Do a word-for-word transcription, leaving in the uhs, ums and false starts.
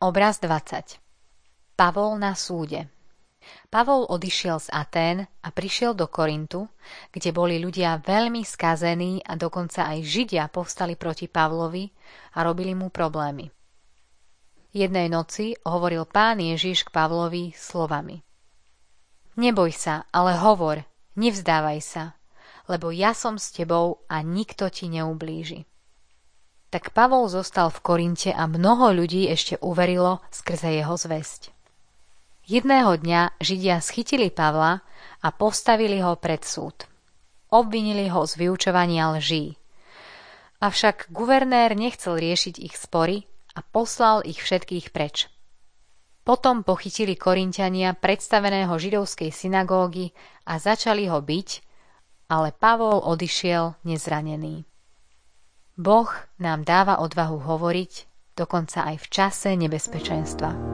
Obraz dvadsať. Pavol na súde. Pavol odišiel z Atén a prišiel do Korintu, kde boli ľudia veľmi skazení a dokonca aj Židia povstali proti Pavlovi a robili mu problémy. Jednej noci hovoril Pán Ježiš k Pavlovi slovami: Neboj sa, ale hovor, nevzdávaj sa, lebo ja som s tebou a nikto ti neublíži. Tak Pavol zostal v Korinte a mnoho ľudí ešte uverilo skrze jeho zvesť. Jedného dňa Židia schytili Pavla a postavili ho pred súd. Obvinili ho z vyučovania lží. Avšak guvernér nechcel riešiť ich spory a poslal ich všetkých preč. Potom pochytili Korinťania predstaveného židovskej synagógy a začali ho biť, ale Pavol odišiel nezranený. Boh nám dáva odvahu hovoriť, dokonca aj v čase nebezpečenstva.